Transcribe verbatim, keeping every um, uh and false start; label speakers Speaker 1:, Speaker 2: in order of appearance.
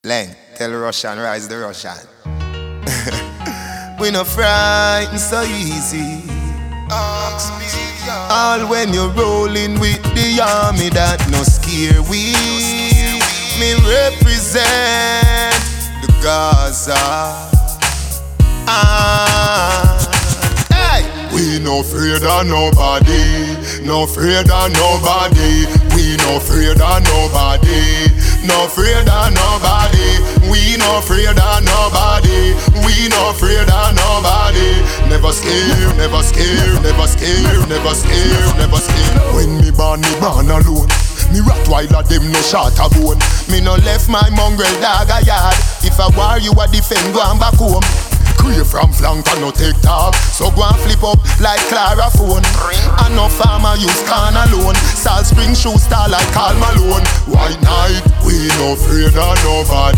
Speaker 1: Leng, tell Russian, rise the Russian. We no frightened so easy. All when you're rolling with the army that no scare we. Me represent the Gaza. Ah, hey. We no afraid of nobody, no afraid of nobody. We no afraid of nobody, no afraid of nobody. We no afraid of nobody, we no afraid of nobody. Never scared, never scared, never scared, never scared, never scared. When me born, me born alone. Me Rottweiler them no shot a bone. Me no left my mongrel dog a yard. If I war you a defend, go on back home. Crave from flank and no take talk. So go and flip up like Clara phone. And no farmer use can alone. Salt Spring shoe star like Karl Malone. White night, we no afraid of nobody.